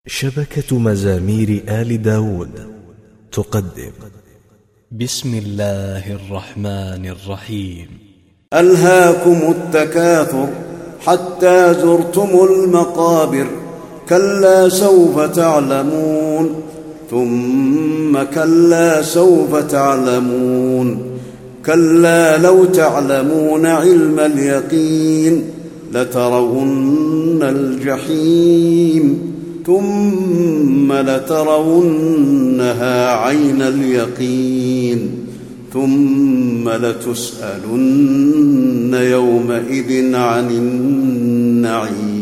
شبكة مزامير آل داود تقدم بسم الله الرحمن الرحيم. ألهاكم التكاثر حتى زرتم المقابر، كلا سوف تعلمون ثم كلا سوف تعلمون، كلا لو تعلمون علم اليقين لترون الجحيم ثم لترونها عين اليقين ثم لتسألن يومئذ عن النعيم.